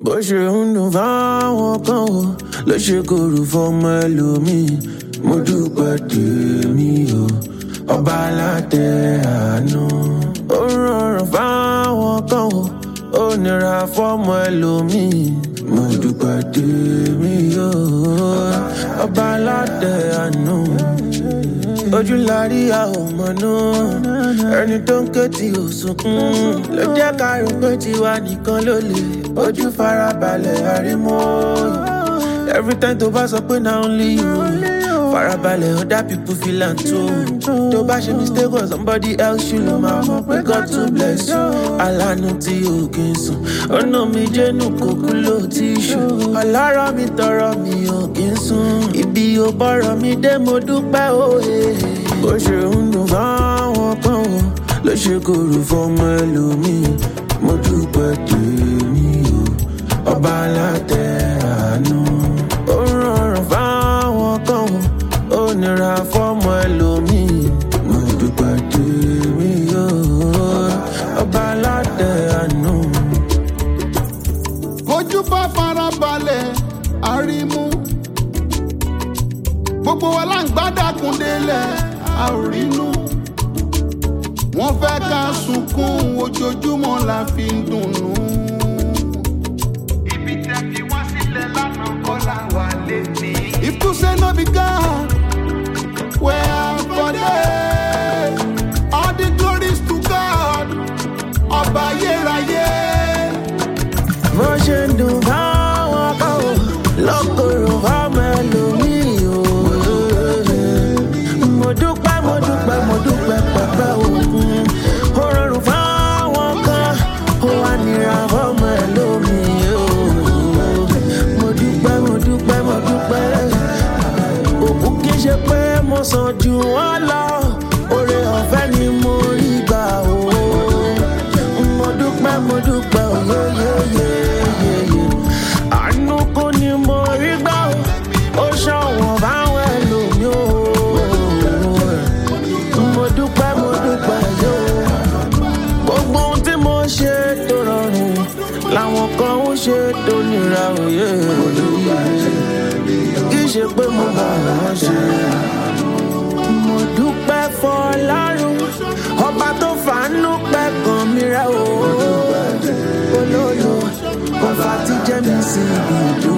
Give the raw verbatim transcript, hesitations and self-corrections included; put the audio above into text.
bó ṣe ń dùn fáwọn kan o ló ṣe kòrò fọmọ ẹlòmíì mo dúpẹ́ tèmi o ọba aládé àánú. ó rọrùn fáwọn kan o ó nira fọmọ ẹlòmíì mo dúpẹ́ tèmi o ọba aládé àánú. ojú la rí a ò mọ̀nà ẹni tó ń ké tí ò sunkún ló jẹ́ ká rò pé tiwa nìkan ló lè ojú farabalẹ̀ àrímọ́. Every time tó bá sọ pé na only you farabalẹ̀ other people feel am too. tó bá ṣe mistake on somebody else you ló máa mọ̀ pé God to bless you. alánú tí o kì í sùn ọ̀nà mi jẹ́nu kòkú ló ti ṣù. ọlọ́rọ̀ mi tọrọ mi ò kì í sùn ibi ò bọ̀rọ̀ mi dé mo dúpẹ́ òye. bó ṣe ń dùn fáwọn kan o ló ṣe kòrò fọmọ ẹlòmíì mo dúpẹ́ tèmi o ọba aládé àánú. ó rọrùn fáwọn kan o ó nira fọmọ ẹlòmíì mo dúpẹ́ tèmi o ọba aládé àánú. ojú bá farabalẹ̀ àrímú gbogbo wa là ń gbádàkún délẹ̀ a ò rínú. wọ́n fẹ́ ká sunkún ojoojúmọ́ la fi ń dùnnú. ibi tẹ́ fi wá sílẹ̀ lánàá kọ́ la wà létí. if to say no be God where I'm for day all the glories to God ọba ayérayé. bó ṣe ń dùn fáwọn kan o lọ́kọ̀ọ̀rọ̀ fáwọn ẹlòmíì o. mo dúpẹ́ mo dúpẹ́ mo dúpẹ́ pẹ̀pẹ́ òkun. ó rọrùn fáwọn kan ó wá nira fáwọn ẹlòmíì o. mo dúpẹ́ mo dúpẹ́ mo dúpẹ́. òkú kì í ṣe pé mo sàn jù wọ́n lọ oore ọ̀fẹ́ ni mo rí gbà o. mo dúpẹ́ mo dúpẹ́ òyeyeye. àánú kò ní mo rí gbà o ó ṣọ̀wọ́n báwọn ẹlòmíì o. mo dúpẹ́ mo dúpẹ́ yó. gbogbo ohun tí mo ṣe tó rọrùn làwọn kan ń ṣe tó nira òye. kì í ṣe pé mo bá wọn ṣe. mo dúpẹ́ fọlọ́run ọba tó fàánú pẹ́ kan mi rẹ́ o. olólo kò fà tí jẹ́ mi sí ibi ìdúró.